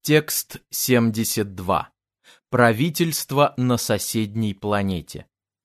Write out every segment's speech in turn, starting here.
Текст 72. Правительство на соседней планете.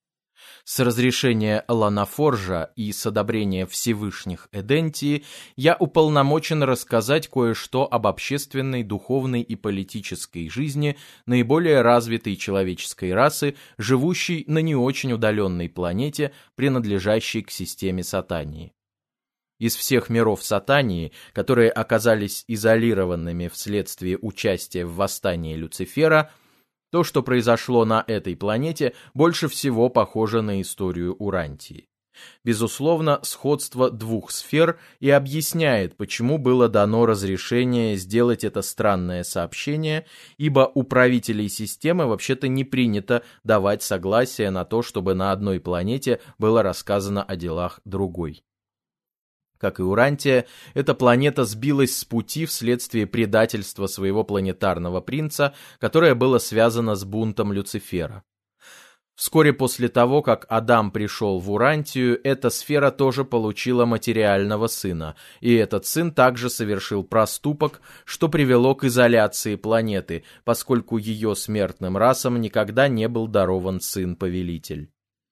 С разрешения Ланафоржа и с одобрения Всевышних Эдентии я уполномочен рассказать кое-что об общественной, духовной и политической жизни наиболее развитой человеческой расы, живущей на не очень удаленной планете, принадлежащей к системе Сатании. Из всех миров Сатании, которые оказались изолированными вследствие участия в восстании Люцифера, то, что произошло на этой планете, больше всего похоже на историю Урантии. Безусловно, сходство двух сфер и объясняет, почему было дано разрешение сделать это странное сообщение, ибо у правителей системы вообще-то не принято давать согласие на то, чтобы на одной планете было рассказано о делах другой. Как и Урантия, эта планета сбилась с пути вследствие предательства своего планетарного принца, которое было связано с бунтом Люцифера. Вскоре после того, как Адам пришел в Урантию, эта сфера тоже получила материального сына, и этот сын также совершил проступок, что привело к изоляции планеты, поскольку ее смертным расам никогда не был дарован сын-повелитель.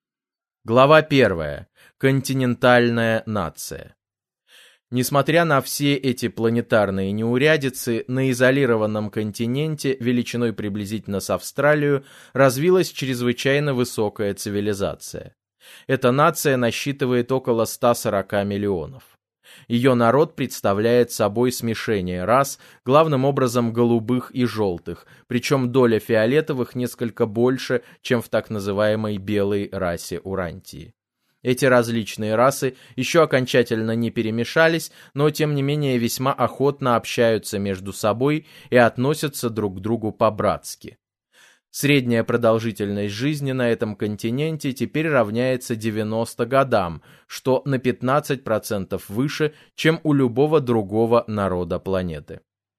Глава 1. Континентальная нация. Несмотря на все эти планетарные неурядицы, на изолированном континенте, величиной приблизительно с Австралию, развилась чрезвычайно высокая цивилизация. Эта нация насчитывает около 140 миллионов. Ее народ представляет собой смешение рас, главным образом голубых и желтых, причем доля фиолетовых несколько больше, чем в так называемой белой расе Урантии. Эти различные расы еще окончательно не перемешались, но тем не менее весьма охотно общаются между собой и относятся друг к другу по-братски. Средняя продолжительность жизни на этом континенте теперь равняется 90 годам, что на 15% выше, чем у любого другого народа планеты.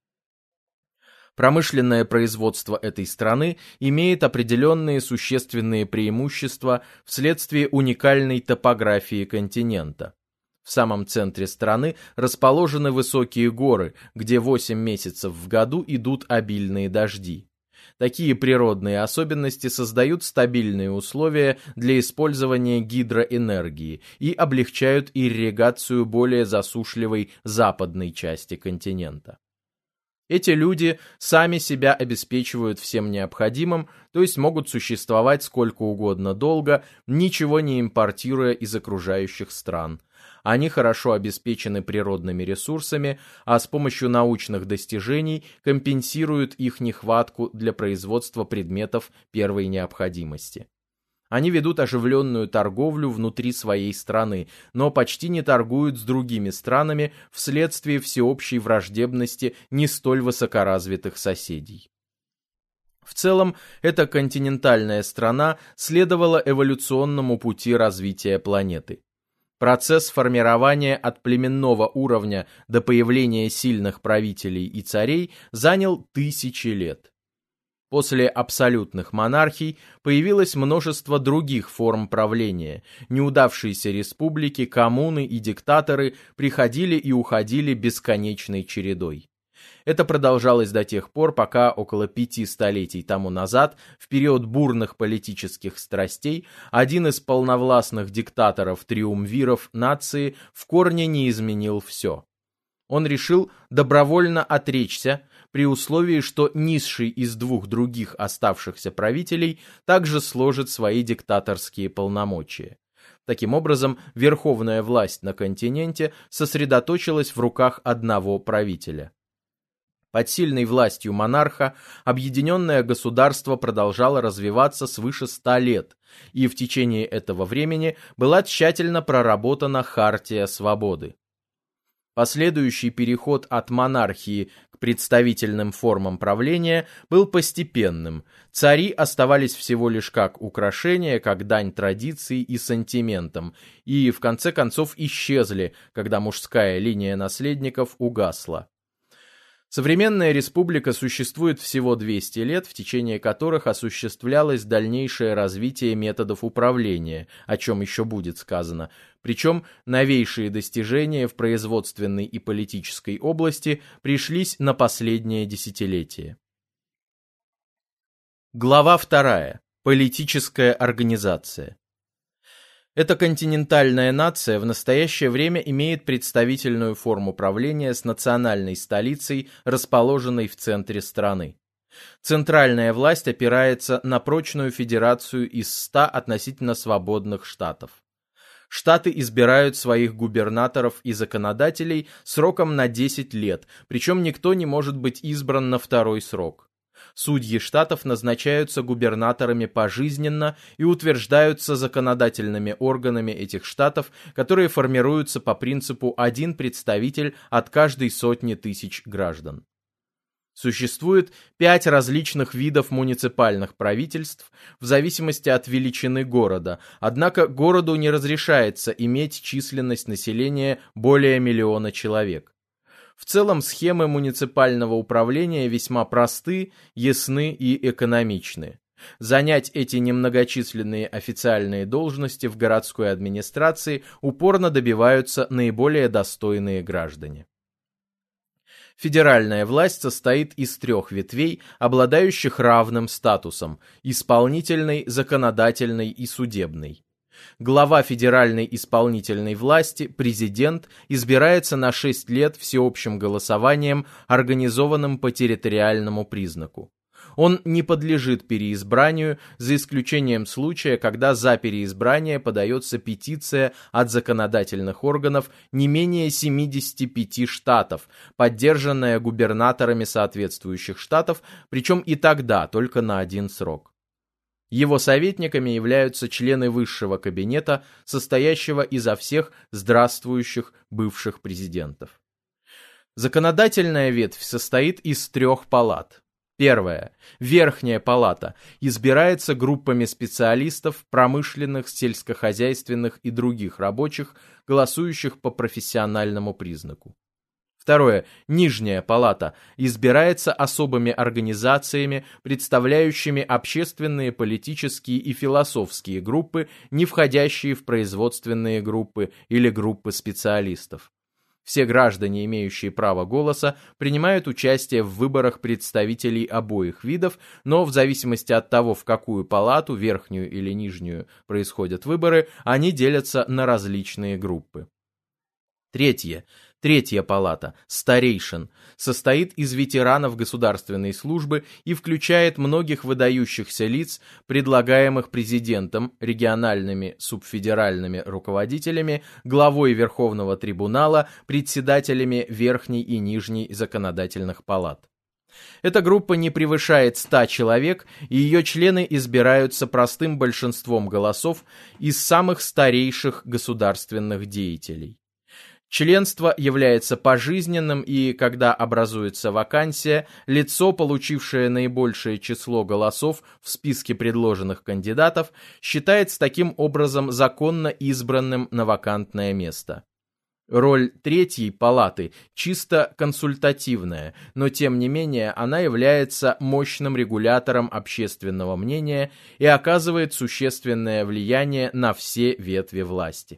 Промышленное производство этой страны имеет определенные существенные преимущества вследствие уникальной топографии континента. В самом центре страны расположены высокие горы, где 8 месяцев в году идут обильные дожди. Такие природные особенности создают стабильные условия для использования гидроэнергии и облегчают ирригацию более засушливой западной части континента. Эти люди сами себя обеспечивают всем необходимым, то есть могут существовать сколько угодно долго, ничего не импортируя из окружающих стран. Они хорошо обеспечены природными ресурсами, а с помощью научных достижений компенсируют их нехватку для производства предметов первой необходимости. Они ведут оживленную торговлю внутри своей страны, но почти не торгуют с другими странами вследствие всеобщей враждебности не столь высокоразвитых соседей. В целом, эта континентальная страна следовала эволюционному пути развития планеты. Процесс формирования от племенного уровня до появления сильных правителей и царей занял тысячи лет. После абсолютных монархий появилось множество других форм правления. Неудавшиеся республики, коммуны и диктаторы приходили и уходили бесконечной чередой. Это продолжалось до тех пор, пока около 5 столетий тому назад, в период бурных политических страстей, один из полновластных диктаторов-триумвиров нации в корне не изменил все. Он решил добровольно отречься, при условии, что низший из двух других оставшихся правителей также сложит свои диктаторские полномочия. Таким образом, верховная власть на континенте сосредоточилась в руках одного правителя. Под сильной властью монарха объединенное государство продолжало развиваться свыше 100 лет, и в течение этого времени была тщательно проработана Хартия свободы. Последующий переход от монархии к представительным формам правления был постепенным. Цари оставались всего лишь как украшения, как дань традиции и сантиментам, и в конце концов исчезли, когда мужская линия наследников угасла. Современная республика существует всего 200 лет, в течение которых осуществлялось дальнейшее развитие методов управления, о чем еще будет сказано, причем новейшие достижения в производственной и политической области пришлись на последнее десятилетие. Глава 2. Политическая организация. Эта континентальная нация в настоящее время имеет представительную форму правления с национальной столицей, расположенной в центре страны. Центральная власть опирается на прочную федерацию из 100 относительно свободных штатов. Штаты избирают своих губернаторов и законодателей сроком на 10 лет, причем никто не может быть избран на второй срок. Судьи штатов назначаются губернаторами пожизненно и утверждаются законодательными органами этих штатов, которые формируются по принципу один представитель от каждой сотни тысяч граждан. Существует 5 различных видов муниципальных правительств в зависимости от величины города, однако городу не разрешается иметь численность населения более 1 миллиона человек. В целом схемы муниципального управления весьма просты, ясны и экономичны. Занять эти немногочисленные официальные должности в городской администрации упорно добиваются наиболее достойные граждане. Федеральная власть состоит из 3 ветвей, обладающих равным статусом – исполнительной, законодательной и судебной. Глава федеральной исполнительной власти, президент, избирается на 6 лет всеобщим голосованием, организованным по территориальному признаку. Он не подлежит переизбранию, за исключением случая, когда за переизбрание подается петиция от законодательных органов не менее 75 штатов, поддержанная губернаторами соответствующих штатов, причем и тогда только на 1 срок. Его советниками являются члены высшего кабинета, состоящего изо всех здравствующих бывших президентов. Законодательная ветвь состоит из 3 палат. Первая, Верхняя палата, избирается группами специалистов, промышленных, сельскохозяйственных и других рабочих, голосующих по профессиональному признаку. Второе, Нижняя палата, избирается особыми организациями, представляющими общественные, политические и философские группы, не входящие в производственные группы или группы специалистов. Все граждане, имеющие право голоса, принимают участие в выборах представителей обоих видов, но в зависимости от того, в какую палату, верхнюю или нижнюю, происходят выборы, они делятся на различные группы. Третья палата, старейшин, состоит из ветеранов государственной службы и включает многих выдающихся лиц, предлагаемых президентом, региональными субфедеральными руководителями, главой Верховного трибунала, председателями Верхней и Нижней законодательных палат. Эта группа не превышает 100 человек, и ее члены избираются простым большинством голосов из самых старейших государственных деятелей. Членство является пожизненным, и, когда образуется вакансия, лицо, получившее наибольшее число голосов в списке предложенных кандидатов, считается таким образом законно избранным на вакантное место. Роль Третьей палаты чисто консультативная, но тем не менее она является мощным регулятором общественного мнения и оказывает существенное влияние на все ветви власти.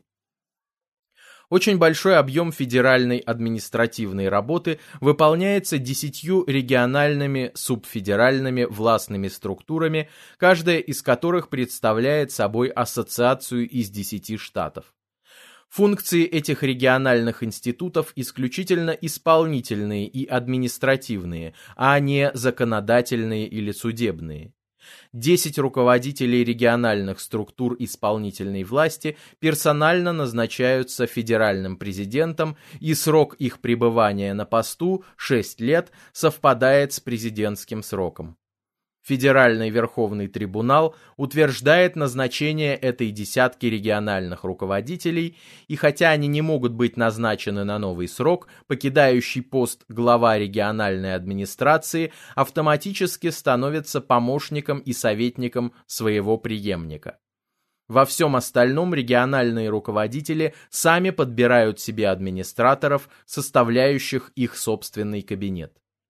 Очень большой объем федеральной административной работы выполняется 10 региональными субфедеральными властными структурами, каждая из которых представляет собой ассоциацию из 10 штатов. Функции этих региональных институтов исключительно исполнительные и административные, а не законодательные или судебные. 10 руководителей региональных структур исполнительной власти персонально назначаются федеральным президентом, и срок их пребывания на посту, 6 лет, совпадает с президентским сроком. Федеральный Верховный трибунал утверждает назначение этой десятки региональных руководителей, и хотя они не могут быть назначены на новый срок, покидающий пост глава региональной администрации автоматически становится помощником и советником своего преемника. Во всем остальном региональные руководители сами подбирают себе администраторов, составляющих их собственный кабинет.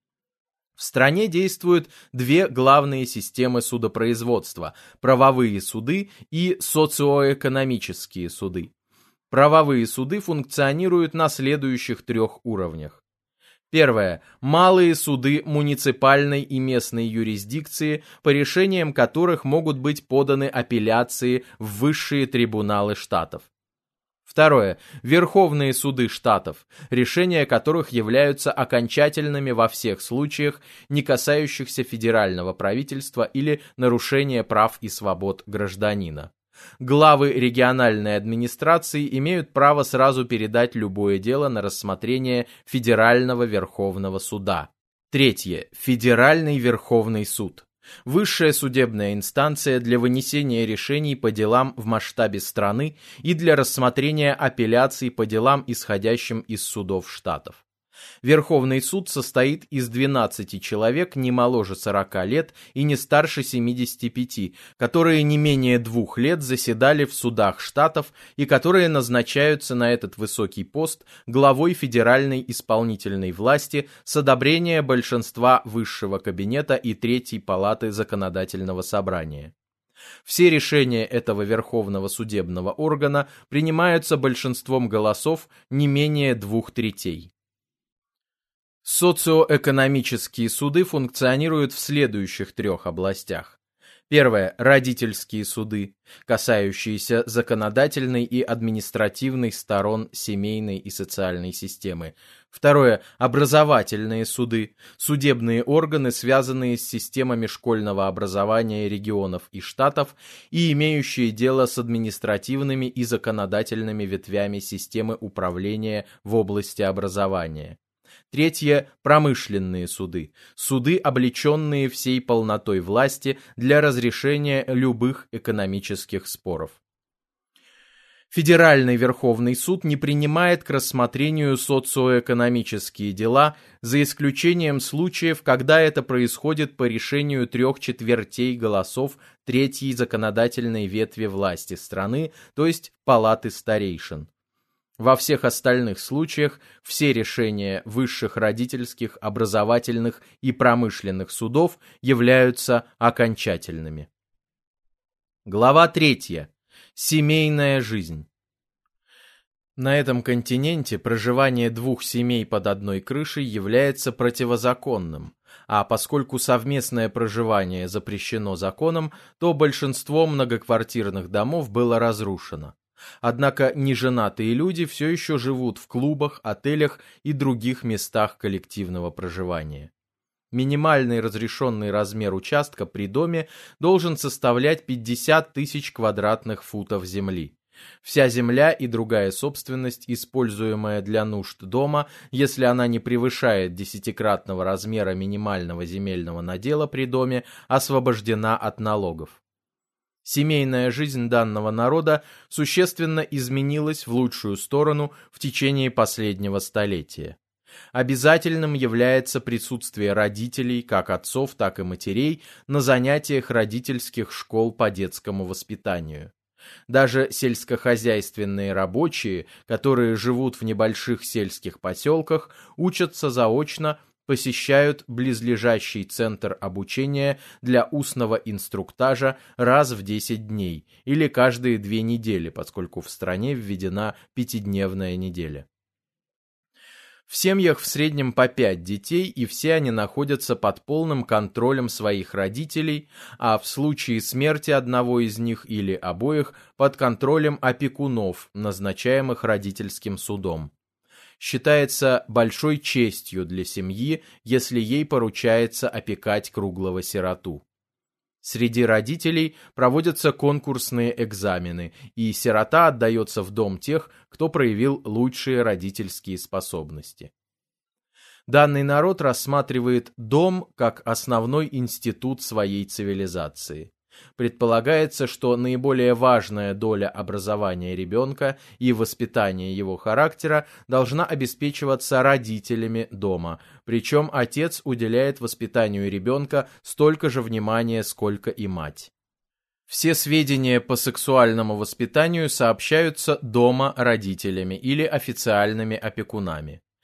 В стране действуют две главные системы судопроизводства – правовые суды и социоэкономические суды. Правовые суды функционируют на следующих трех уровнях. Первое. Малые суды муниципальной и местной юрисдикции, по решениям которых могут быть поданы апелляции в высшие трибуналы штатов. Второе. Верховные суды штатов, решения которых являются окончательными во всех случаях, не касающихся федерального правительства или нарушения прав и свобод гражданина. Главы региональной администрации имеют право сразу передать любое дело на рассмотрение Федерального Верховного суда. Третье. Федеральный Верховный суд. Высшая судебная инстанция для вынесения решений по делам в масштабе страны и для рассмотрения апелляций по делам, исходящим из судов штатов. Верховный суд состоит из 12 человек не моложе 40 лет и не старше 75, которые не менее 2 лет заседали в судах штатов и которые назначаются на этот высокий пост главой Федеральной исполнительной власти с одобрения большинства Высшего кабинета и Третьей палаты Законодательного собрания. Все решения этого Верховного судебного органа принимаются большинством голосов не менее 2/3. Социоэкономические суды функционируют в следующих трех областях. Первое. Родительские суды, касающиеся законодательной и административной сторон семейной и социальной системы. Второе. Образовательные суды, судебные органы, связанные с системами школьного образования регионов и штатов и имеющие дело с административными и законодательными ветвями системы управления в области образования. Третье – промышленные суды. Суды, облеченные всей полнотой власти для разрешения любых экономических споров. Федеральный Верховный суд не принимает к рассмотрению социоэкономические дела, за исключением случаев, когда это происходит по решению 3/4 голосов третьей законодательной ветви власти страны, то есть палаты старейшин. Во всех остальных случаях все решения высших родительских, образовательных и промышленных судов являются окончательными. Глава 3. Семейная жизнь. На этом континенте проживание двух семей под одной крышей является противозаконным, а поскольку совместное проживание запрещено законом, то большинство многоквартирных домов было разрушено. Однако неженатые люди все еще живут в клубах, отелях и других местах коллективного проживания. Минимальный разрешенный размер участка при доме должен составлять 50 тысяч квадратных футов земли. Вся земля и другая собственность, используемая для нужд дома, если она не превышает 10-кратного размера минимального земельного надела при доме, освобождена от налогов. Семейная жизнь данного народа существенно изменилась в лучшую сторону в течение последнего столетия. Обязательным является присутствие родителей, как отцов, так и матерей, на занятиях родительских школ по детскому воспитанию. Даже сельскохозяйственные рабочие, которые живут в небольших сельских поселках, учатся заочно, посещают близлежащий центр обучения для устного инструктажа раз в 10 дней или каждые 2 недели, поскольку в стране введена 5-дневная неделя. В семьях в среднем по 5 детей, и все они находятся под полным контролем своих родителей, а в случае смерти одного из них или обоих под контролем опекунов, назначаемых родительским судом. Считается большой честью для семьи, если ей поручается опекать круглого сироту. Среди родителей проводятся конкурсные экзамены, и сирота отдается в дом тех, кто проявил лучшие родительские способности. Данный народ рассматривает дом как основной институт своей цивилизации. Предполагается, что наиболее важная доля образования ребенка и воспитания его характера должна обеспечиваться родителями дома, причем отец уделяет воспитанию ребенка столько же внимания, сколько и мать. Все сведения по сексуальному воспитанию сообщаются дома родителями или официальными опекунами.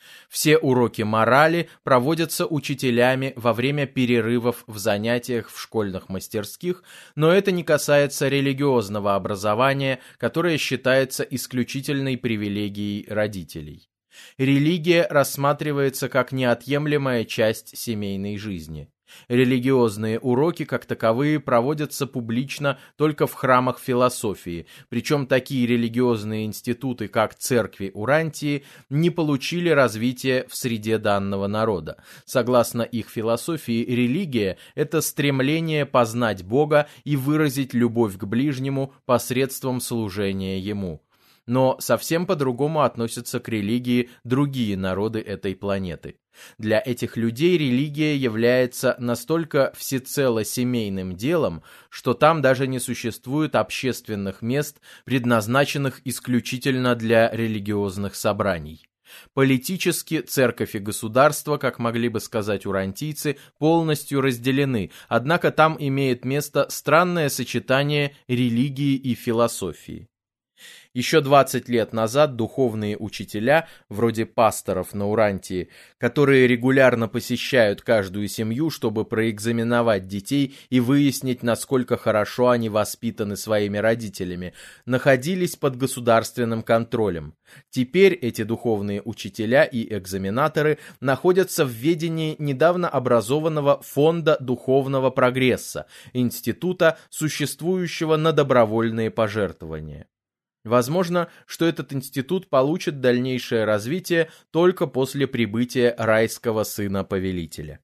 Все уроки морали проводятся учителями во время перерывов в занятиях в школьных мастерских, но это не касается религиозного образования, которое считается исключительной привилегией родителей. Религия рассматривается как неотъемлемая часть семейной жизни. Религиозные уроки, как таковые, проводятся публично только в храмах философии, причем такие религиозные институты, как церкви Урантии, не получили развития в среде данного народа. Согласно их философии, религия – это стремление познать Бога и выразить любовь к ближнему посредством служения Ему. Но совсем по-другому относятся к религии другие народы этой планеты. Для этих людей религия является настолько всецело семейным делом, что там даже не существует общественных мест, предназначенных исключительно для религиозных собраний. Политически церковь и государство, как могли бы сказать урантийцы, полностью разделены, однако там имеет место странное сочетание религии и философии. Еще 20 лет назад духовные учителя, вроде пасторов на Урантии, которые регулярно посещают каждую семью, чтобы проэкзаменовать детей и выяснить, насколько хорошо они воспитаны своими родителями, находились под государственным контролем. Теперь эти духовные учителя и экзаменаторы находятся в ведении недавно образованного Фонда духовного прогресса, института, существующего на добровольные пожертвования. Возможно, что этот институт получит дальнейшее развитие только после прибытия райского сына повелителя.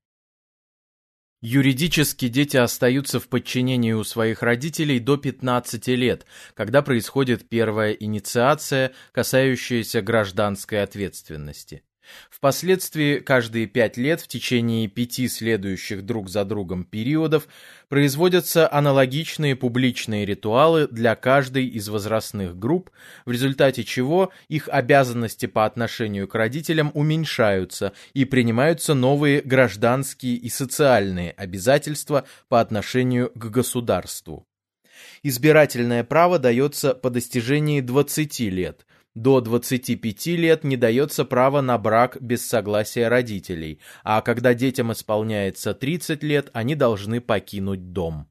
Юридически дети остаются в подчинении у своих родителей до 15 лет, когда происходит первая инициация, касающаяся гражданской ответственности. Впоследствии каждые 5 лет в течение 5 следующих друг за другом периодов производятся аналогичные публичные ритуалы для каждой из возрастных групп, в результате чего их обязанности по отношению к родителям уменьшаются и принимаются новые гражданские и социальные обязательства по отношению к государству. Избирательное право дается по достижении 20 лет. До 25 лет не дается право на брак без согласия родителей, а когда детям исполняется 30 лет, они должны покинуть дом.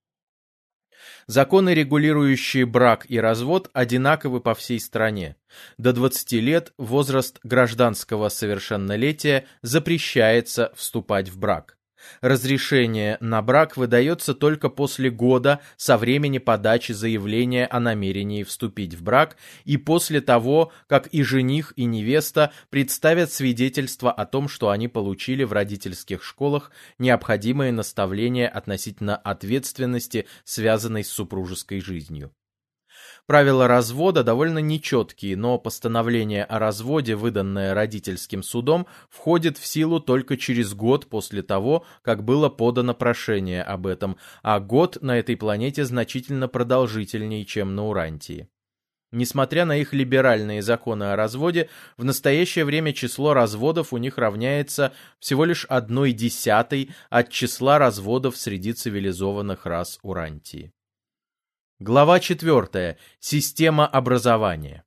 Законы, регулирующие брак и развод, одинаковы по всей стране. До 20 лет возраст гражданского совершеннолетия запрещается вступать в брак. Разрешение на брак выдается только после года со времени подачи заявления о намерении вступить в брак и после того, как и жених, и невеста представят свидетельство о том, что они получили в родительских школах необходимые наставления относительно ответственности, связанной с супружеской жизнью. Правила развода довольно нечеткие, но постановление о разводе, выданное родительским судом, входит в силу только через год после того, как было подано прошение об этом, а год на этой планете значительно продолжительнее, чем на Урантии. Несмотря на их либеральные законы о разводе, в настоящее время число разводов у них равняется всего лишь 1/10 от числа разводов среди цивилизованных рас Урантии. Глава 4. Система образования.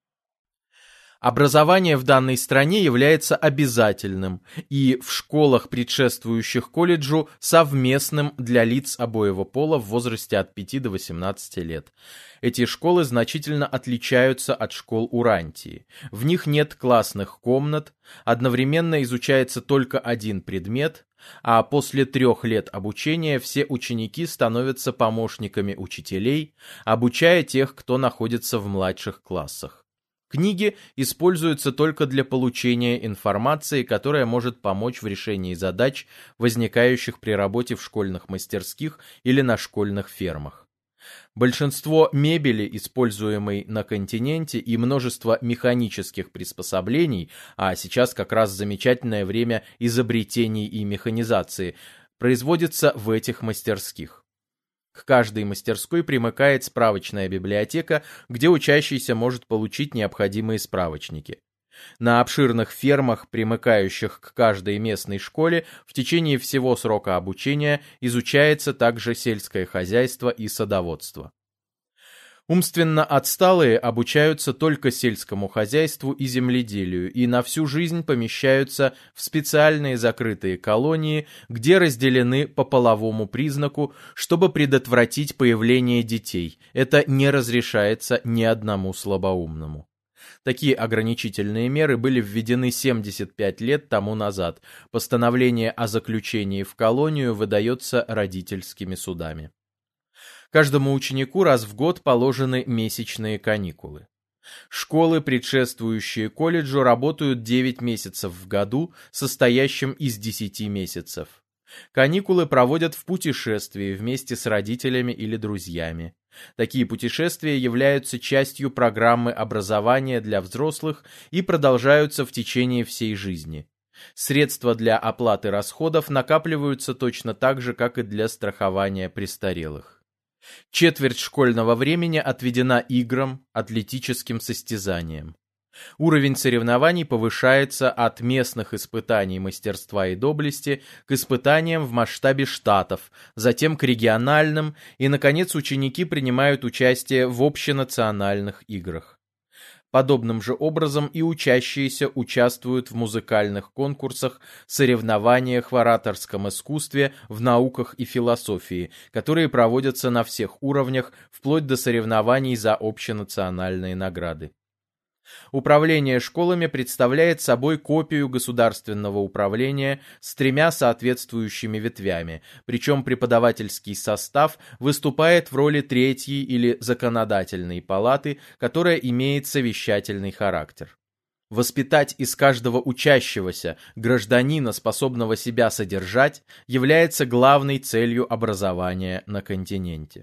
Образование в данной стране является обязательным и в школах, предшествующих колледжу, совместным для лиц обоего пола в возрасте от 5 до 18 лет. Эти школы значительно отличаются от школ Урантии. В них нет классных комнат, одновременно изучается только один предмет, а после 3 лет обучения все ученики становятся помощниками учителей, обучая тех, кто находится в младших классах. Книги используются только для получения информации, которая может помочь в решении задач, возникающих при работе в школьных мастерских или на школьных фермах. Большинство мебели, используемой на континенте, и множество механических приспособлений, а сейчас как раз замечательное время изобретений и механизации, производится в этих мастерских. К каждой мастерской примыкает справочная библиотека, где учащийся может получить необходимые справочники. На обширных фермах, примыкающих к каждой местной школе, в течение всего срока обучения изучается также сельское хозяйство и садоводство. Умственно отсталые обучаются только сельскому хозяйству и земледелию и на всю жизнь помещаются в специальные закрытые колонии, где разделены по половому признаку, чтобы предотвратить появление детей. Это не разрешается ни одному слабоумному. Такие ограничительные меры были введены 75 лет тому назад. Постановление о заключении в колонию выдается родительскими судами. Каждому ученику раз в год положены месячные каникулы. Школы, предшествующие колледжу, работают 9 месяцев в году, состоящим из 10 месяцев. Каникулы проводят в путешествии вместе с родителями или друзьями. Такие путешествия являются частью программы образования для взрослых и продолжаются в течение всей жизни. Средства для оплаты расходов накапливаются точно так же, как и для страхования престарелых. Четверть школьного времени отведена играм, атлетическим состязаниям. Уровень соревнований повышается от местных испытаний мастерства и доблести к испытаниям в масштабе штатов, затем к региональным, и, наконец, ученики принимают участие в общенациональных играх. Подобным же образом и учащиеся участвуют в музыкальных конкурсах, соревнованиях в ораторском искусстве, в науках и философии, которые проводятся на всех уровнях, вплоть до соревнований за общенациональные награды. Управление школами представляет собой копию государственного управления с 3 соответствующими ветвями, причем преподавательский состав выступает в роли третьей или законодательной палаты, которая имеет совещательный характер. Воспитать из каждого учащегося гражданина, способного себя содержать, является главной целью образования на континенте.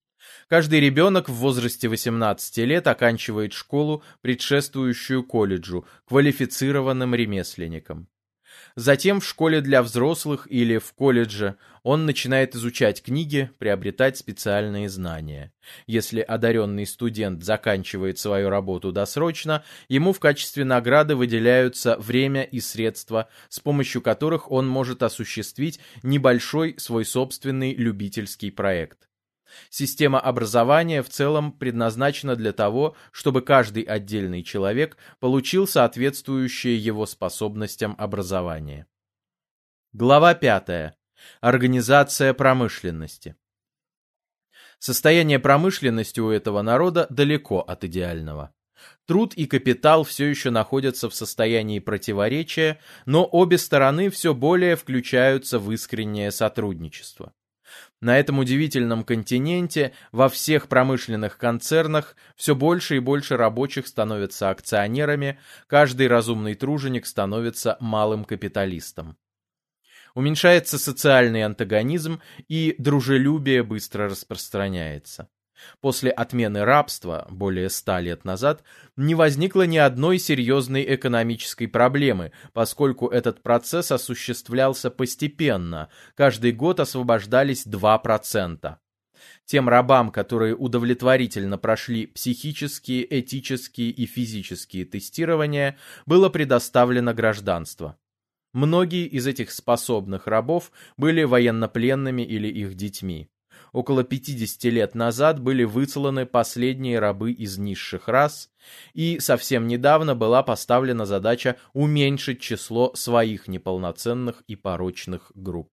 Каждый ребенок в возрасте 18 лет оканчивает школу, предшествующую колледжу, квалифицированным ремесленником. Затем в школе для взрослых или в колледже он начинает изучать книги, приобретать специальные знания. Если одаренный студент заканчивает свою работу досрочно, ему в качестве награды выделяются время и средства, с помощью которых он может осуществить небольшой свой собственный любительский проект. Система образования в целом предназначена для того, чтобы каждый отдельный человек получил соответствующее его способностям образование. Глава 5. Организация промышленности. Состояние промышленности у этого народа далеко от идеального. Труд и капитал все еще находятся в состоянии противоречия, но обе стороны все более включаются в искреннее сотрудничество. На этом удивительном континенте во всех промышленных концернах все больше и больше рабочих становятся акционерами, каждый разумный труженик становится малым капиталистом. Уменьшается социальный антагонизм, и дружелюбие быстро распространяется. После отмены рабства, более 100 лет назад, не возникло ни одной серьезной экономической проблемы, поскольку этот процесс осуществлялся постепенно, каждый год освобождались 2%. Тем рабам, которые удовлетворительно прошли психические, этические и физические тестирования, было предоставлено гражданство. Многие из этих способных рабов были военнопленными или их детьми. Около 50 лет назад были высланы последние рабы из низших рас, и совсем недавно была поставлена задача уменьшить число своих неполноценных и порочных групп.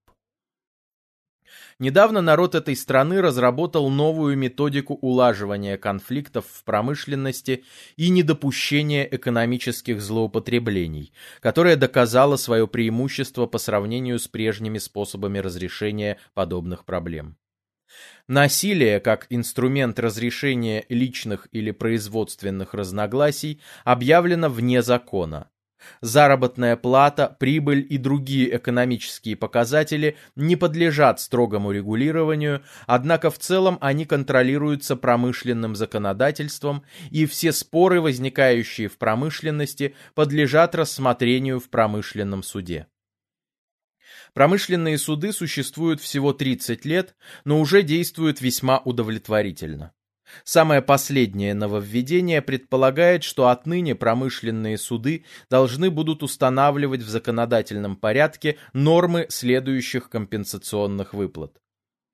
Недавно народ этой страны разработал новую методику улаживания конфликтов в промышленности и недопущения экономических злоупотреблений, которая доказала свое преимущество по сравнению с прежними способами разрешения подобных проблем. Насилие, как инструмент разрешения личных или производственных разногласий, объявлено вне закона. Заработная плата, прибыль и другие экономические показатели не подлежат строгому регулированию, однако в целом они контролируются промышленным законодательством, и все споры, возникающие в промышленности, подлежат рассмотрению в промышленном суде. Промышленные суды существуют всего 30 лет, но уже действуют весьма удовлетворительно. Самое последнее нововведение предполагает, что отныне промышленные суды должны будут устанавливать в законодательном порядке нормы следующих компенсационных выплат.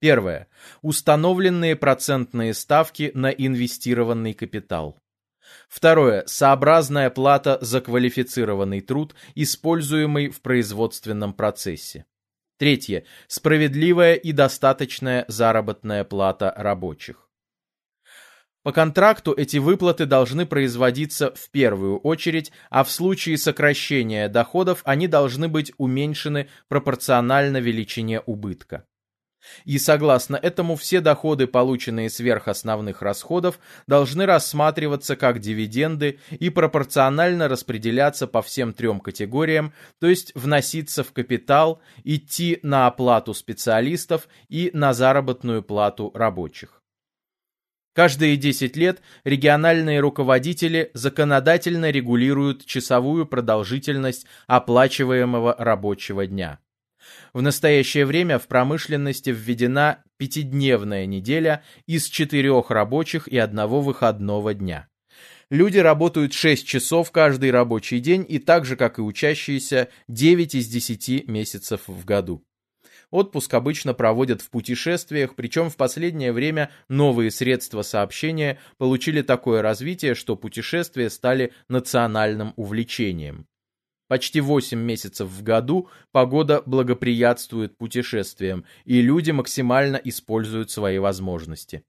Первое. Установленные процентные ставки на инвестированный капитал. Второе. Сообразная плата за квалифицированный труд, используемый в производственном процессе. Третье. Справедливая и достаточная заработная плата рабочих. По контракту эти выплаты должны производиться в первую очередь, а в случае сокращения доходов они должны быть уменьшены пропорционально величине убытка. И согласно этому все доходы, полученные сверх основных расходов, должны рассматриваться как дивиденды и пропорционально распределяться по всем трем категориям, то есть вноситься в капитал, идти на оплату специалистов и на заработную плату рабочих. Каждые 10 лет региональные руководители законодательно регулируют часовую продолжительность оплачиваемого рабочего дня. В настоящее время в промышленности введена 5-дневная неделя из 4 рабочих и 1 выходного дня. Люди работают 6 часов каждый рабочий день и так же, как и учащиеся, 9 из 10 месяцев в году. Отпуск обычно проводят в путешествиях, причем в последнее время новые средства сообщения получили такое развитие, что путешествия стали национальным увлечением. Почти 8 месяцев в году погода благоприятствует путешествиям, и люди максимально используют свои возможности.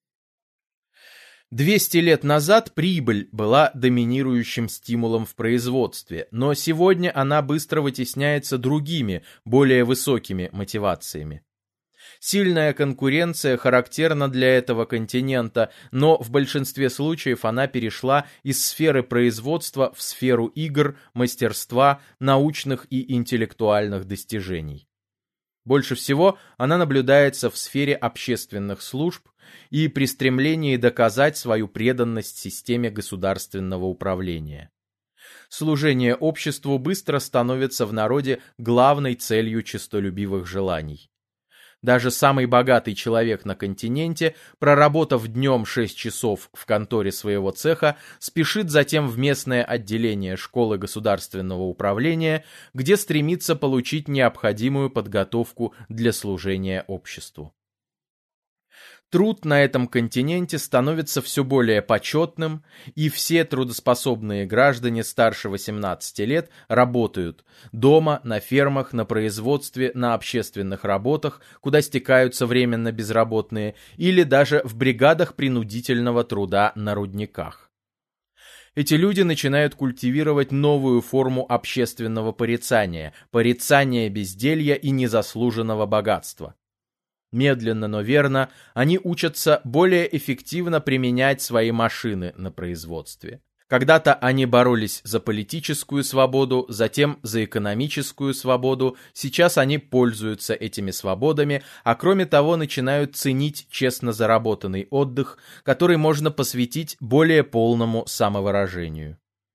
200 лет назад прибыль была доминирующим стимулом в производстве, но сегодня она быстро вытесняется другими, более высокими мотивациями. Сильная конкуренция характерна для этого континента, но в большинстве случаев она перешла из сферы производства в сферу игр, мастерства, научных и интеллектуальных достижений. Больше всего она наблюдается в сфере общественных служб и при стремлении доказать свою преданность системе государственного управления. Служение обществу быстро становится в народе главной целью честолюбивых желаний. Даже самый богатый человек на континенте, проработав днем 6 часов в конторе своего цеха, спешит затем в местное отделение школы государственного управления, где стремится получить необходимую подготовку для служения обществу. Труд на этом континенте становится все более почетным, и все трудоспособные граждане старше 18 лет работают дома, на фермах, на производстве, на общественных работах, куда стекаются временно безработные, или даже в бригадах принудительного труда на рудниках. Эти люди начинают культивировать новую форму общественного порицания безделья и незаслуженного богатства. Медленно, но верно, они учатся более эффективно применять свои машины на производстве. Когда-то они боролись за политическую свободу, затем за экономическую свободу, сейчас они пользуются этими свободами, а кроме того начинают ценить честно заработанный отдых, который можно посвятить более полному самовыражению.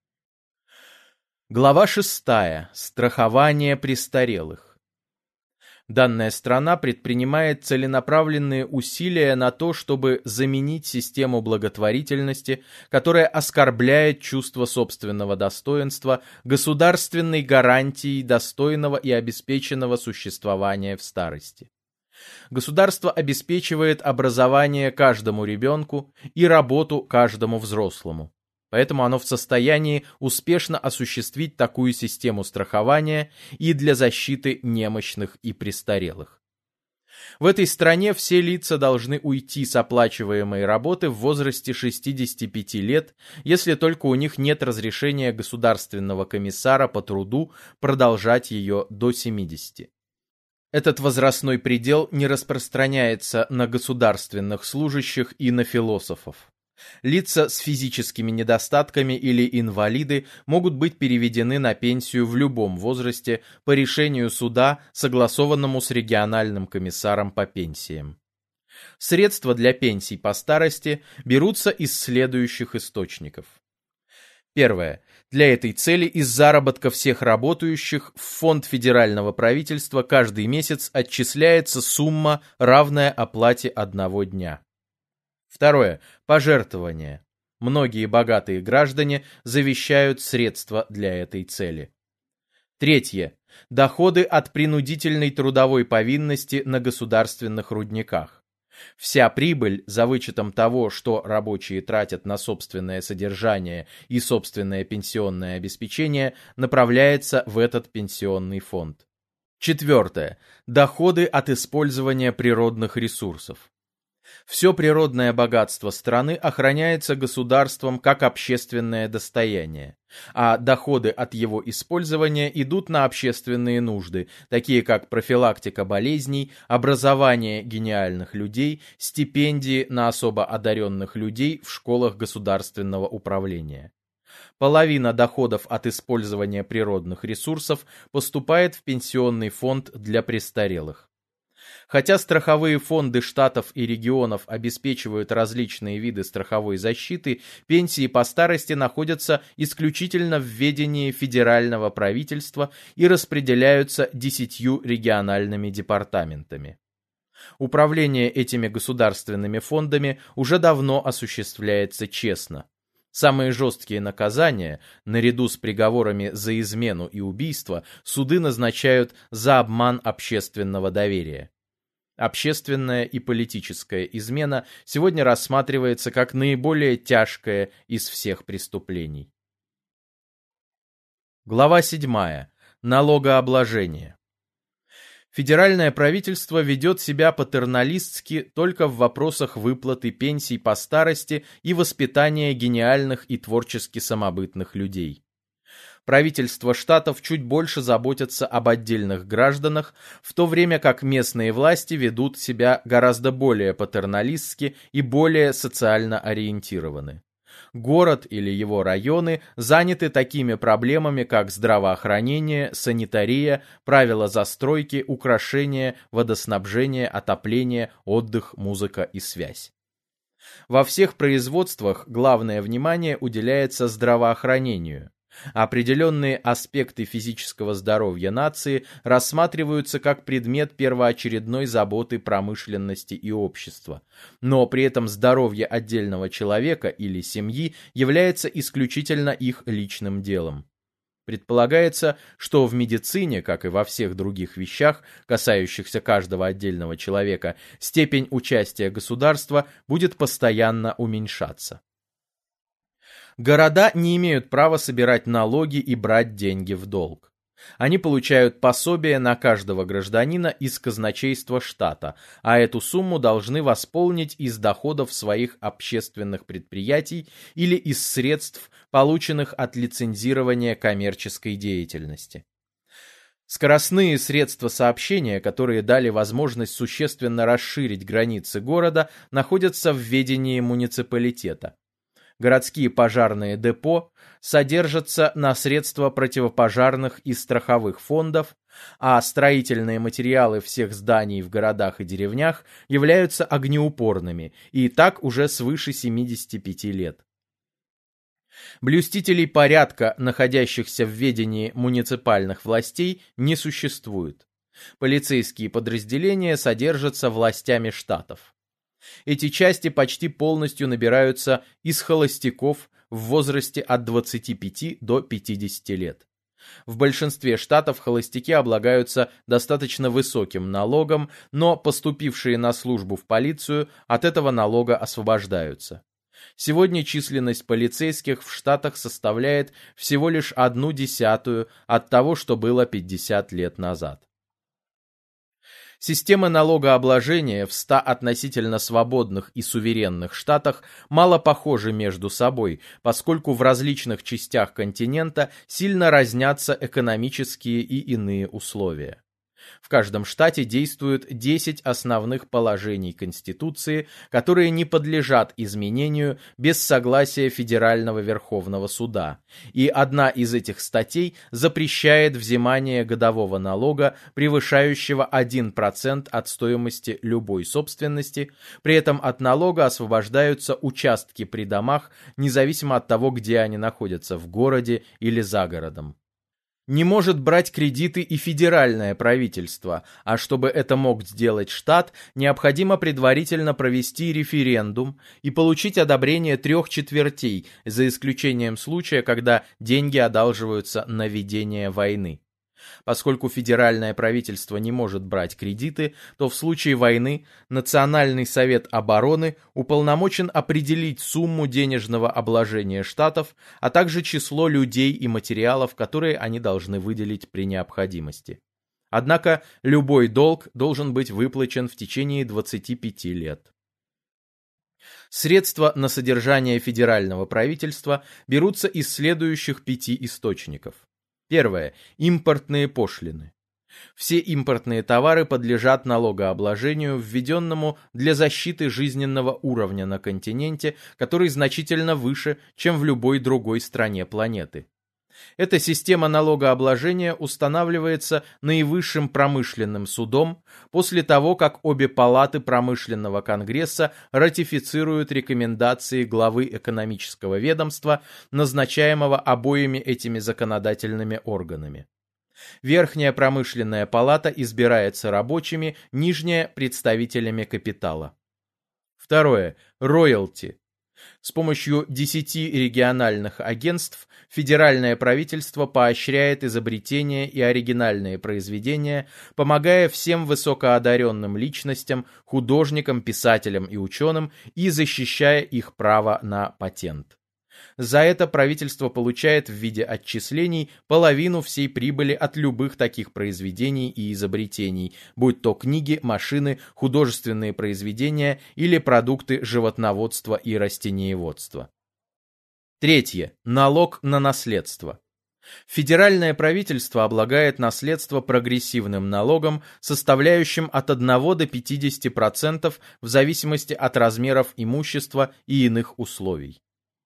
Глава 6. Страхование престарелых. Данная страна предпринимает целенаправленные усилия на то, чтобы заменить систему благотворительности, которая оскорбляет чувство собственного достоинства, государственной гарантией достойного и обеспеченного существования в старости. Государство обеспечивает образование каждому ребенку и работу каждому взрослому. Поэтому оно в состоянии успешно осуществить такую систему страхования и для защиты немощных и престарелых. В этой стране все лица должны уйти с оплачиваемой работы в возрасте 65 лет, если только у них нет разрешения государственного комиссара по труду продолжать ее до 70. Этот возрастной предел не распространяется на государственных служащих и на философов. Лица с физическими недостатками или инвалиды могут быть переведены на пенсию в любом возрасте по решению суда, согласованному с региональным комиссаром по пенсиям. Средства для пенсий по старости берутся из следующих источников. Первое. Для этой цели из заработка всех работающих в фонд федерального правительства каждый месяц отчисляется сумма, равная оплате одного дня. Второе. Пожертвования. Многие богатые граждане завещают средства для этой цели. Третье. Доходы от принудительной трудовой повинности на государственных рудниках. Вся прибыль, за вычетом того, что рабочие тратят на собственное содержание и собственное пенсионное обеспечение, направляется в этот пенсионный фонд. Четвертое. Доходы от использования природных ресурсов. Все природное богатство страны охраняется государством как общественное достояние, а доходы от его использования идут на общественные нужды, такие как профилактика болезней, образование гениальных людей, стипендии на особо одаренных людей в школах государственного управления. Половина доходов от использования природных ресурсов поступает в пенсионный фонд для престарелых. Хотя страховые фонды штатов и регионов обеспечивают различные виды страховой защиты, пенсии по старости находятся исключительно в ведении федерального правительства и распределяются 10 региональными департаментами. Управление этими государственными фондами уже давно осуществляется честно. Самые жесткие наказания, наряду с приговорами за измену и убийство, суды назначают за обман общественного доверия. Общественная и политическая измена сегодня рассматривается как наиболее тяжкое из всех преступлений. Глава 7. Налогообложение. Федеральное правительство ведет себя патерналистски только в вопросах выплаты пенсий по старости и воспитания гениальных и творчески самобытных людей. Правительства штатов чуть больше заботятся об отдельных гражданах, в то время как местные власти ведут себя гораздо более патерналистски и более социально ориентированы. Город или его районы заняты такими проблемами, как здравоохранение, санитария, правила застройки, украшения, водоснабжение, отопление, отдых, музыка и связь. Во всех производствах главное внимание уделяется здравоохранению. Определенные аспекты физического здоровья нации рассматриваются как предмет первоочередной заботы промышленности и общества, но при этом здоровье отдельного человека или семьи является исключительно их личным делом. Предполагается, что в медицине, как и во всех других вещах, касающихся каждого отдельного человека, степень участия государства будет постоянно уменьшаться. Города не имеют права собирать налоги и брать деньги в долг. Они получают пособие на каждого гражданина из казначейства штата, а эту сумму должны восполнить из доходов своих общественных предприятий или из средств, полученных от лицензирования коммерческой деятельности. Скоростные средства сообщения, которые дали возможность существенно расширить границы города, находятся в ведении муниципалитета. Городские пожарные депо содержатся на средства противопожарных и страховых фондов, а строительные материалы всех зданий в городах и деревнях являются огнеупорными и так уже свыше 75 лет. Блюстителей порядка, находящихся в ведении муниципальных властей, не существует. Полицейские подразделения содержатся властями штатов. Эти части почти полностью набираются из холостяков в возрасте от 25 до 50 лет. В большинстве штатов холостяки облагаются достаточно высоким налогом, но поступившие на службу в полицию от этого налога освобождаются. Сегодня численность полицейских в штатах составляет всего лишь 1/10 от того, что было 50 лет назад. Системы налогообложения в 100 относительно свободных и суверенных штатах мало похожи между собой, поскольку в различных частях континента сильно разнятся экономические и иные условия. В каждом штате действуют 10 основных положений Конституции, которые не подлежат изменению без согласия Федерального Верховного Суда, и одна из этих статей запрещает взимание годового налога, превышающего 1% от стоимости любой собственности, при этом от налога освобождаются участки при домах, независимо от того, где они находятся, в городе или за городом. Не может брать кредиты и федеральное правительство, а чтобы это мог сделать штат, необходимо предварительно провести референдум и получить одобрение 3/4, за исключением случая, когда деньги одалживаются на ведение войны. Поскольку федеральное правительство не может брать кредиты, то в случае войны Национальный совет обороны уполномочен определить сумму денежного обложения штатов, а также число людей и материалов, которые они должны выделить при необходимости. Однако любой долг должен быть выплачен в течение 25 лет. Средства на содержание федерального правительства берутся из следующих 5 источников. Первое. Импортные пошлины. Все импортные товары подлежат налогообложению, введенному для защиты жизненного уровня на континенте, который значительно выше, чем в любой другой стране планеты. Эта система налогообложения устанавливается наивысшим промышленным судом после того, как обе палаты промышленного конгресса ратифицируют рекомендации главы экономического ведомства, назначаемого обоими этими законодательными органами. Верхняя промышленная палата избирается рабочими, нижняя – представителями капитала. Второе. Роялти. С помощью 10 региональных агентств федеральное правительство поощряет изобретения и оригинальные произведения, помогая всем высокоодаренным личностям, художникам, писателям и ученым и защищая их право на патент. За это правительство получает в виде отчислений половину всей прибыли от любых таких произведений и изобретений, будь то книги, машины, художественные произведения или продукты животноводства и растениеводства. Третье. Налог на наследство. Федеральное правительство облагает наследство прогрессивным налогом, составляющим от 1 до 50% в зависимости от размеров имущества и иных условий.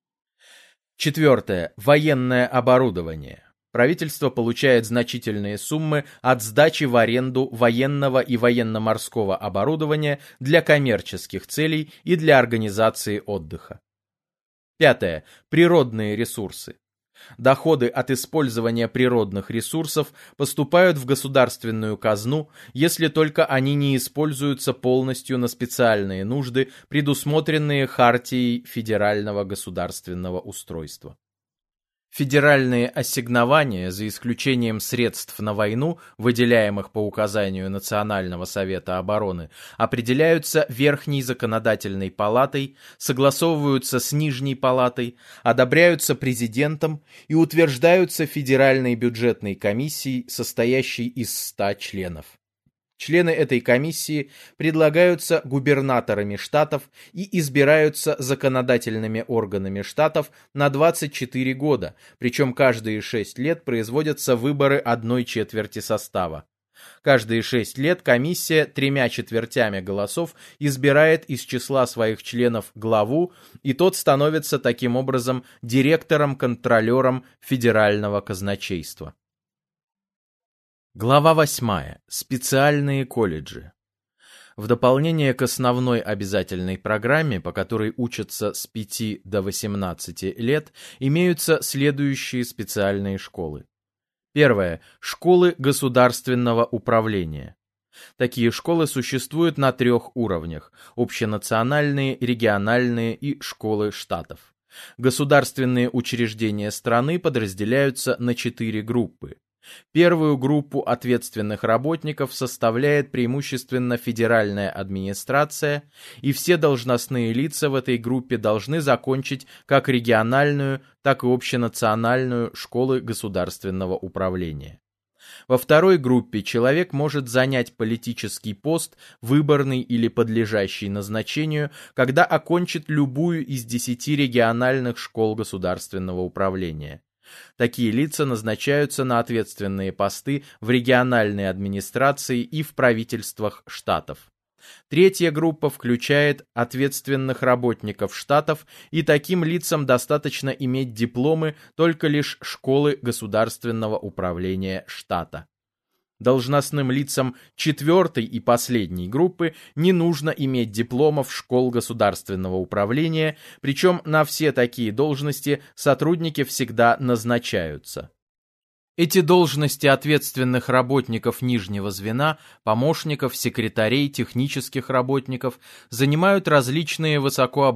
Четвертое. Военное оборудование. Правительство получает значительные суммы от сдачи в аренду военного и военно-морского оборудования для коммерческих целей и для организации отдыха. Пятое. Природные ресурсы. Доходы от использования природных ресурсов поступают в государственную казну, если только они не используются полностью на специальные нужды, предусмотренные Хартией федерального государственного устройства. Федеральные ассигнования, за исключением средств на войну, выделяемых по указанию Национального совета обороны, определяются Верхней законодательной палатой, согласовываются с Нижней палатой, одобряются президентом и утверждаются Федеральной бюджетной комиссией, состоящей из 100 членов. Члены этой комиссии предлагаются губернаторами штатов и избираются законодательными органами штатов на 24 года, причем каждые 6 лет производятся выборы 1/4 состава. Каждые 6 лет комиссия 3/4 голосов избирает из числа своих членов главу, и тот становится таким образом директором-контролером федерального казначейства. Глава 8. Специальные колледжи. В дополнение к основной обязательной программе, по которой учатся с 5 до 18 лет, имеются следующие специальные школы. Первое. Школы государственного управления. Такие школы существуют на 3 уровнях – общенациональные, региональные и школы штатов. Государственные учреждения страны подразделяются на 4 группы. Первую группу ответственных работников составляет преимущественно федеральная администрация, и все должностные лица в этой группе должны закончить как региональную, так и общенациональную школы государственного управления. Во второй группе человек может занять политический пост, выборный или подлежащий назначению, когда окончит любую из 10 региональных школ государственного управления. Такие лица назначаются на ответственные посты в региональной администрации и в правительствах штатов. Третья группа включает ответственных работников штатов, и таким лицам достаточно иметь дипломы только лишь школы государственного управления штата. Должностным лицам 4-й и последней группы не нужно иметь дипломов школ государственного управления, причем на все такие должности сотрудники всегда назначаются. Эти должности ответственных работников нижнего звена, помощников, секретарей, технических работников занимают различные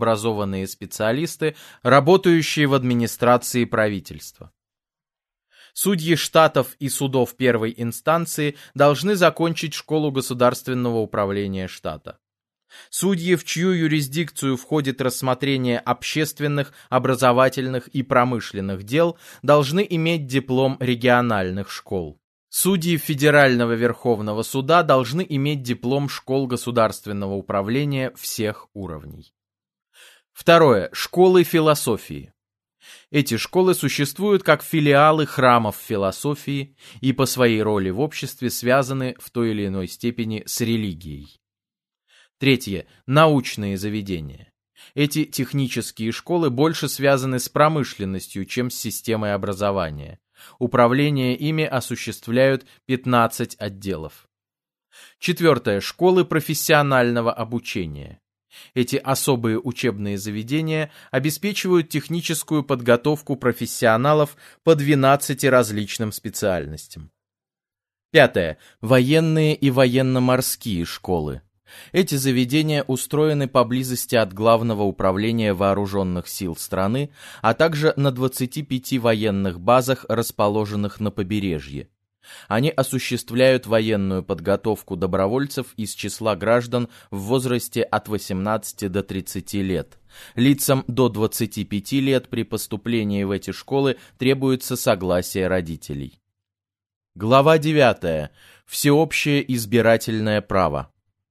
высокообразованные специалисты, работающие в администрации правительства. Судьи штатов и судов первой инстанции должны закончить школу государственного управления штата. Судьи, в чью юрисдикцию входит рассмотрение общественных, образовательных и промышленных дел, должны иметь диплом региональных школ. Судьи Федерального Верховного Суда должны иметь диплом школ государственного управления всех уровней. Второе. Школы философии. Эти школы существуют как филиалы храмов философии и по своей роли в обществе связаны в той или иной степени с религией. Третье. Научные заведения. Эти технические школы больше связаны с промышленностью, чем с системой образования. Управление ими осуществляют 15 отделов. Четвертое. Школы профессионального обучения. Эти особые учебные заведения обеспечивают техническую подготовку профессионалов по 12 различным специальностям. Пятое. Военные и военно-морские школы. Эти заведения устроены поблизости от Главного управления вооруженных сил страны, а также на 25 военных базах, расположенных на побережье. Они осуществляют военную подготовку добровольцев из числа граждан в возрасте от 18 до 30 лет. Лицам до 25 лет при поступлении в эти школы требуется согласие родителей. Глава 9. Всеобщее избирательное право.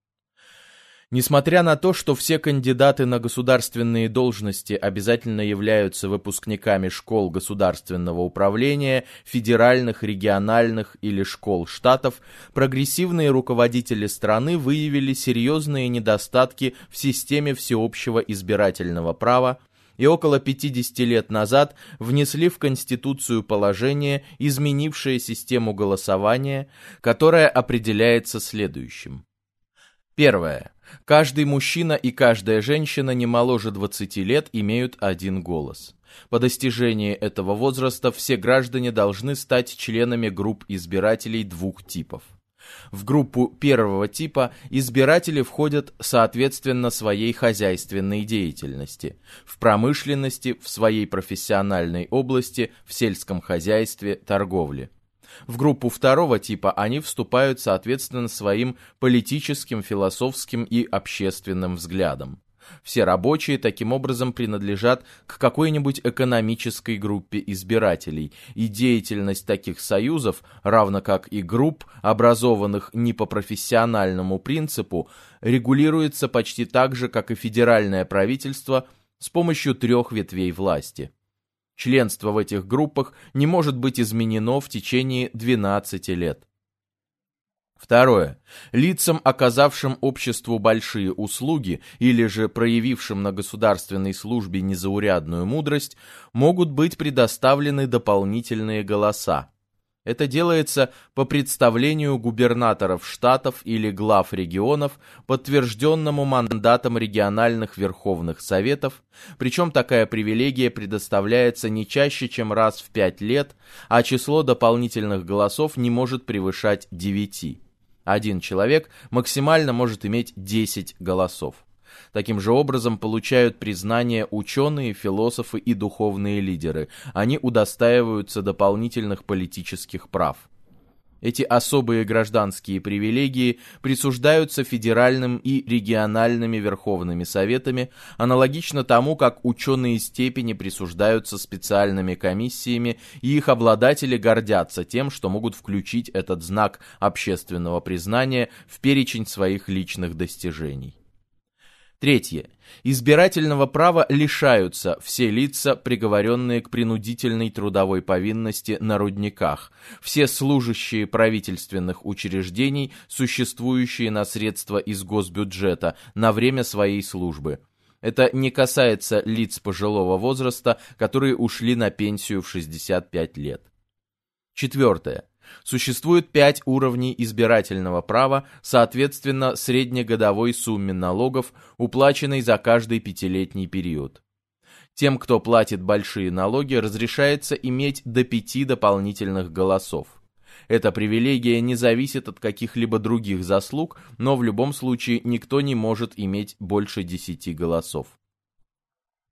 Несмотря на то, что все кандидаты на государственные должности обязательно являются выпускниками школ государственного управления, федеральных, региональных или школ штатов, прогрессивные руководители страны выявили серьезные недостатки в системе всеобщего избирательного права и около 50 лет назад внесли в Конституцию положение, изменившее систему голосования, которое определяется следующим. Первое. Каждый мужчина и каждая женщина не моложе 20 лет имеют один голос. По достижении этого возраста все граждане должны стать членами групп избирателей двух типов. В группу первого типа избиратели входят соответственно своей хозяйственной деятельности, в промышленности, в своей профессиональной области, в сельском хозяйстве, торговле. В группу второго типа они вступают соответственно своим политическим, философским и общественным взглядам. Все рабочие таким образом принадлежат к какой-нибудь экономической группе избирателей, и деятельность таких союзов, равно как и групп, образованных не по профессиональному принципу, регулируется почти так же, как и федеральное правительство, с помощью 3 ветвей власти. Членство в этих группах не может быть изменено в течение 12 лет. Второе. Лицам, оказавшим обществу большие услуги или же проявившим на государственной службе незаурядную мудрость, могут быть предоставлены дополнительные голоса. Это делается по представлению губернаторов штатов или глав регионов, подтвержденному мандатом региональных верховных советов, причем такая привилегия предоставляется не чаще, чем раз в 5 лет, а число дополнительных голосов не может превышать 9. Один человек максимально может иметь 10 голосов. Таким же образом получают признание ученые, философы и духовные лидеры. Они удостаиваются дополнительных политических прав. Эти особые гражданские привилегии присуждаются федеральным и региональными верховными советами, аналогично тому, как ученые степени присуждаются специальными комиссиями, и их обладатели гордятся тем, что могут включить этот знак общественного признания в перечень своих личных достижений. Третье. Избирательного права лишаются все лица, приговоренные к принудительной трудовой повинности на рудниках, все служащие правительственных учреждений, существующие на средства из госбюджета на время своей службы. Это не касается лиц пожилого возраста, которые ушли на пенсию в 65 лет. Четвертое. Существует 5 уровней избирательного права, соответственно, среднегодовой сумме налогов, уплаченной за каждый 5-летний период. Тем, кто платит большие налоги, разрешается иметь до 5 дополнительных голосов. Эта привилегия не зависит от каких-либо других заслуг, но в любом случае никто не может иметь больше 10 голосов.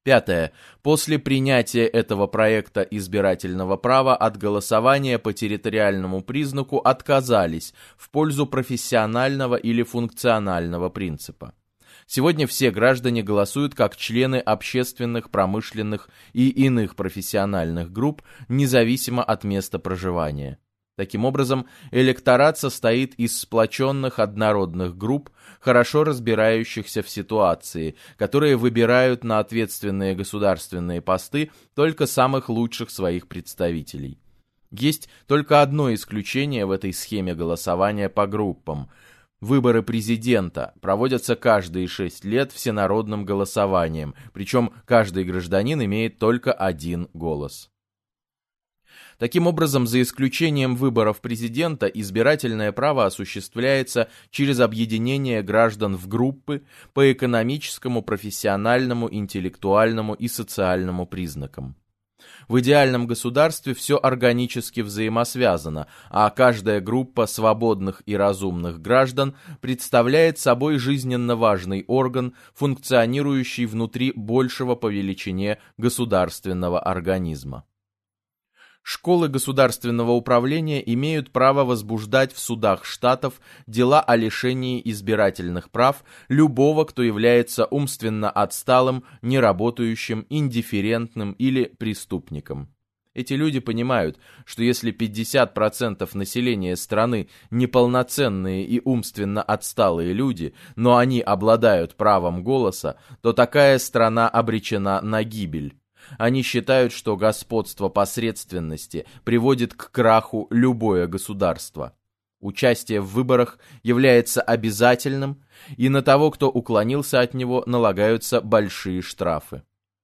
Пятое. После принятия этого проекта избирательного права от голосования по территориальному признаку отказались в пользу профессионального или функционального принципа. Сегодня все граждане голосуют как члены общественных, промышленных и иных профессиональных групп, независимо от места проживания. Таким образом, электорат состоит из сплоченных однородных групп, хорошо разбирающихся в ситуации, которые выбирают на ответственные государственные посты только самых лучших своих представителей. Есть только одно исключение в этой схеме голосования по группам. Выборы президента проводятся каждые 6 лет всенародным голосованием, причем каждый гражданин имеет только один голос. Таким образом, за исключением выборов президента, избирательное право осуществляется через объединение граждан в группы по экономическому, профессиональному, интеллектуальному и социальному признакам. В идеальном государстве все органически взаимосвязано, а каждая группа свободных и разумных граждан представляет собой жизненно важный орган, функционирующий внутри большего по величине государственного организма. Школы государственного управления имеют право возбуждать в судах штатов дела о лишении избирательных прав любого, кто является умственно отсталым, неработающим, индифферентным или преступником. Эти люди понимают, что если 50% населения страны неполноценные и умственно отсталые люди, но они обладают правом голоса, то такая страна обречена на гибель. Они считают, что господство посредственности приводит к краху любое государство. Участие в выборах является обязательным, и на того, кто уклонился от него, налагаются большие штрафы.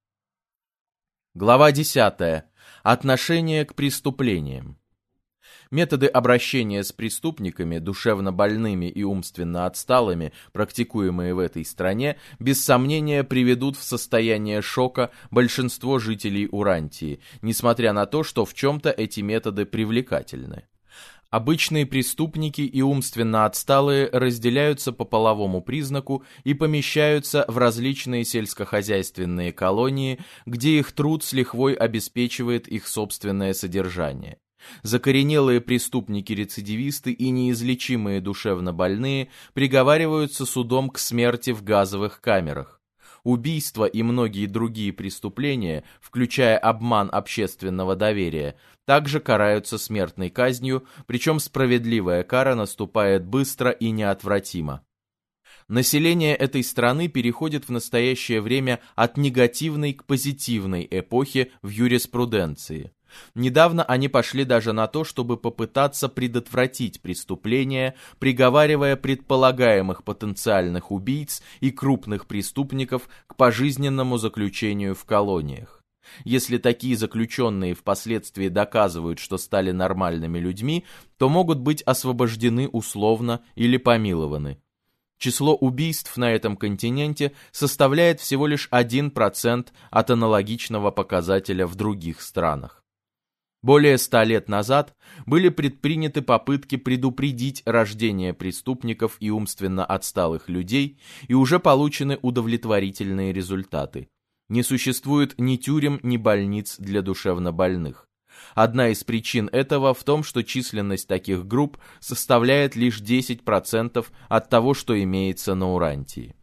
Глава 10. Отношение к преступлениям. Методы обращения с преступниками, душевно больными и умственно отсталыми, практикуемые в этой стране, без сомнения приведут в состояние шока большинство жителей Урантии, несмотря на то, что в чем-то эти методы привлекательны. Обычные преступники и умственно отсталые разделяются по половому признаку и помещаются в различные сельскохозяйственные колонии, где их труд с лихвой обеспечивает их собственное содержание. Закоренелые преступники-рецидивисты и неизлечимые душевно больные приговариваются судом к смерти в газовых камерах. Убийства и многие другие преступления, включая обман общественного доверия, также караются смертной казнью, причем справедливая кара наступает быстро и неотвратимо. Население этой страны переходит в настоящее время от негативной к позитивной эпохе в юриспруденции. Недавно они пошли даже на то, чтобы попытаться предотвратить преступления, приговаривая предполагаемых потенциальных убийц и крупных преступников к пожизненному заключению в колониях. Если такие заключенные впоследствии доказывают, что стали нормальными людьми, то могут быть освобождены условно или помилованы. Число убийств на этом континенте составляет всего лишь 1% от аналогичного показателя в других странах. Более 100 лет назад были предприняты попытки предупредить рождение преступников и умственно отсталых людей, и уже получены удовлетворительные результаты. Не существует ни тюрем, ни больниц для душевнобольных. Одна из причин этого в том, что численность таких групп составляет лишь 10% от того, что имеется на Урантии.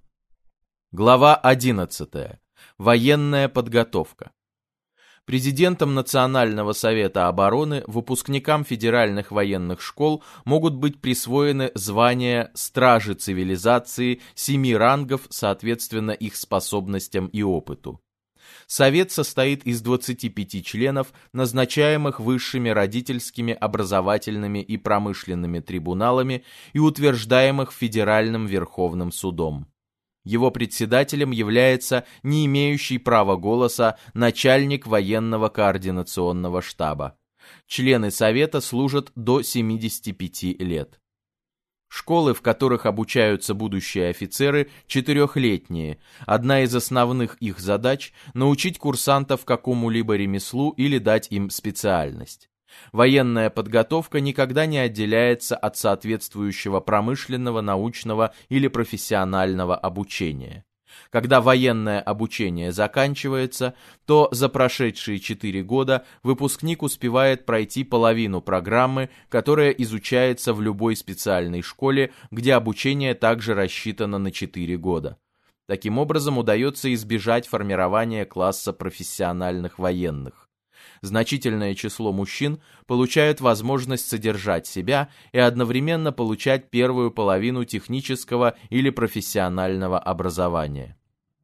Глава 11. Военная подготовка. Президентом Национального совета обороны выпускникам федеральных военных школ могут быть присвоены звания «Стражи цивилизации» 7 рангов соответственно их способностям и опыту. Совет состоит из 25 членов, назначаемых высшими родительскими, образовательными и промышленными трибуналами и утверждаемых Федеральным Верховным судом. Его председателем является не имеющий права голоса начальник военного координационного штаба. Члены Совета служат до 75 лет. Школы, в которых обучаются будущие офицеры, 4-летние. Одна из основных их задач – научить курсантов какому-либо ремеслу или дать им специальность. Военная подготовка никогда не отделяется от соответствующего промышленного, научного или профессионального обучения. Когда военное обучение заканчивается, то за прошедшие 4 года выпускник успевает пройти половину программы, которая изучается в любой специальной школе, где обучение также рассчитано на 4 года. Таким образом, удается избежать формирования класса профессиональных военных. Значительное число мужчин получают возможность содержать себя и одновременно получать первую половину технического или профессионального образования.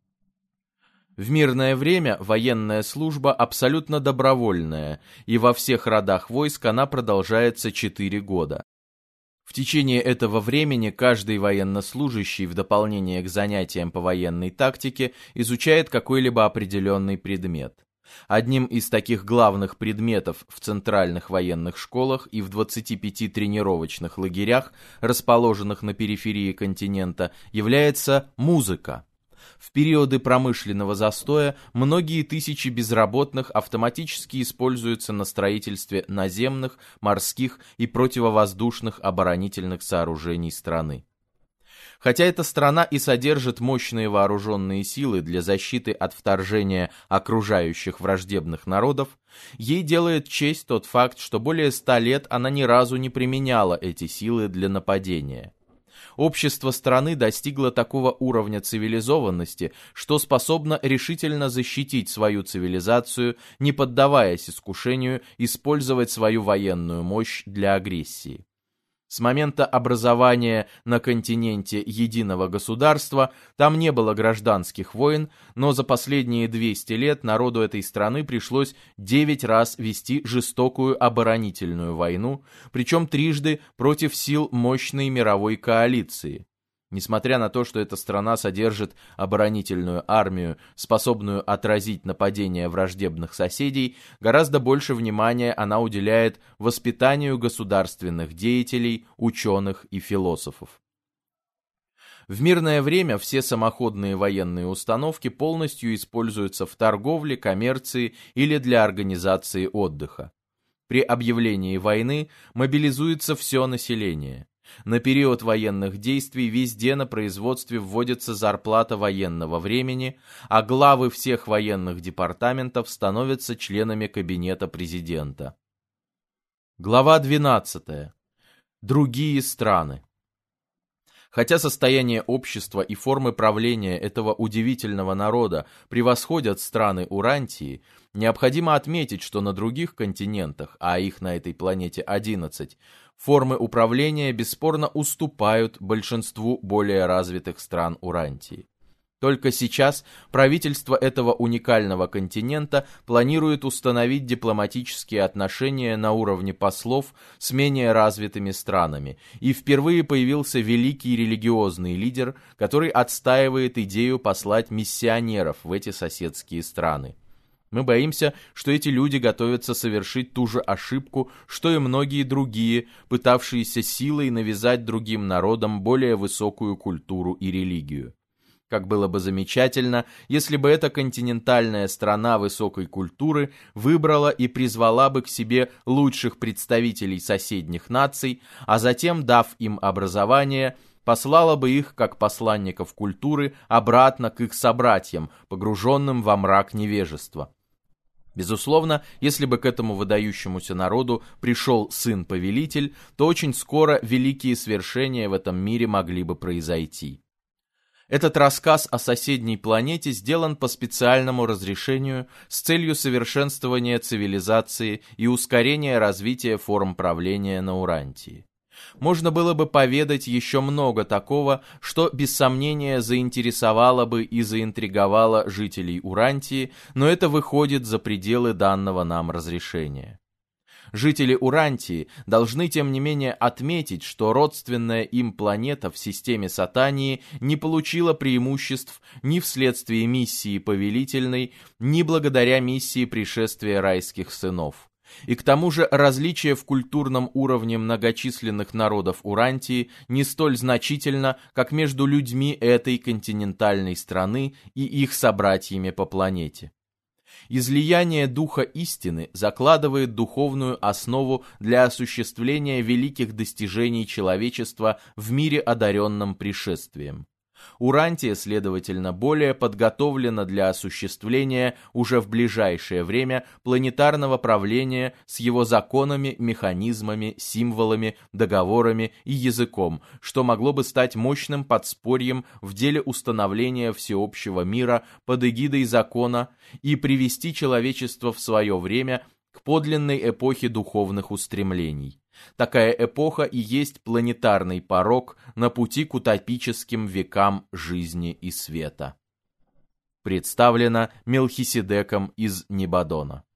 В мирное время военная служба абсолютно добровольная, и во всех родах войск она продолжается 4 года. В течение этого времени каждый военнослужащий в дополнение к занятиям по военной тактике изучает какой-либо определенный предмет. Одним из таких главных предметов в центральных военных школах и в 25 тренировочных лагерях, расположенных на периферии континента, является музыка. В периоды промышленного застоя многие тысячи безработных автоматически используются на строительстве наземных, морских и противовоздушных оборонительных сооружений страны. Хотя эта страна и содержит мощные вооруженные силы для защиты от вторжения окружающих враждебных народов, ей делает честь тот факт, что более 100 лет она ни разу не применяла эти силы для нападения. Общество страны достигло такого уровня цивилизованности, что способно решительно защитить свою цивилизацию, не поддаваясь искушению использовать свою военную мощь для агрессии. С момента образования на континенте единого государства там не было гражданских войн, но за последние 200 лет народу этой страны пришлось 9 раз вести жестокую оборонительную войну, причем трижды против сил мощной мировой коалиции. Несмотря на то, что эта страна содержит оборонительную армию, способную отразить нападения враждебных соседей, гораздо больше внимания она уделяет воспитанию государственных деятелей, ученых и философов. В мирное время все самоходные военные установки полностью используются в торговле, коммерции или для организации отдыха. При объявлении войны мобилизуется все население. На период военных действий везде на производстве вводится зарплата военного времени, а главы всех военных департаментов становятся членами кабинета президента. Глава 12. Другие страны. Хотя состояние общества и формы правления этого удивительного народа превосходят страны Урантии, необходимо отметить, что на других континентах, а их на этой планете 11, формы управления бесспорно уступают большинству более развитых стран Урантии. Только сейчас правительство этого уникального континента планирует установить дипломатические отношения на уровне послов с менее развитыми странами, и впервые появился великий религиозный лидер, который отстаивает идею послать миссионеров в эти соседские страны. Мы боимся, что эти люди готовятся совершить ту же ошибку, что и многие другие, пытавшиеся силой навязать другим народам более высокую культуру и религию. Как было бы замечательно, если бы эта континентальная страна высокой культуры выбрала и призвала бы к себе лучших представителей соседних наций, а затем, дав им образование, послала бы их, как посланников культуры, обратно к их собратьям, погруженным во мрак невежества. Безусловно, если бы к этому выдающемуся народу пришел сын-повелитель, то очень скоро великие свершения в этом мире могли бы произойти. Этот рассказ о соседней планете сделан по специальному разрешению с целью совершенствования цивилизации и ускорения развития форм правления на Урантии. Можно было бы поведать еще много такого, что без сомнения заинтересовало бы и заинтриговало жителей Урантии, но это выходит за пределы данного нам разрешения. Жители Урантии должны, тем не менее, отметить, что родственная им планета в системе Сатании не получила преимуществ ни вследствие миссии повелительной, ни благодаря миссии пришествия райских сынов. И к тому же различие в культурном уровне многочисленных народов Урантии не столь значительно, как между людьми этой континентальной страны и их собратьями по планете. Излияние Духа Истины закладывает духовную основу для осуществления великих достижений человечества в мире, одаренном пришествием. Урантия, следовательно, более подготовлена для осуществления уже в ближайшее время планетарного правления с его законами, механизмами, символами, договорами и языком, что могло бы стать мощным подспорьем в деле установления всеобщего мира под эгидой закона и привести человечество в свое время к подлинной эпохе духовных устремлений. Такая эпоха и есть планетарный порог на пути к утопическим векам жизни и света. Представлено Мелхиседеком из Небадона.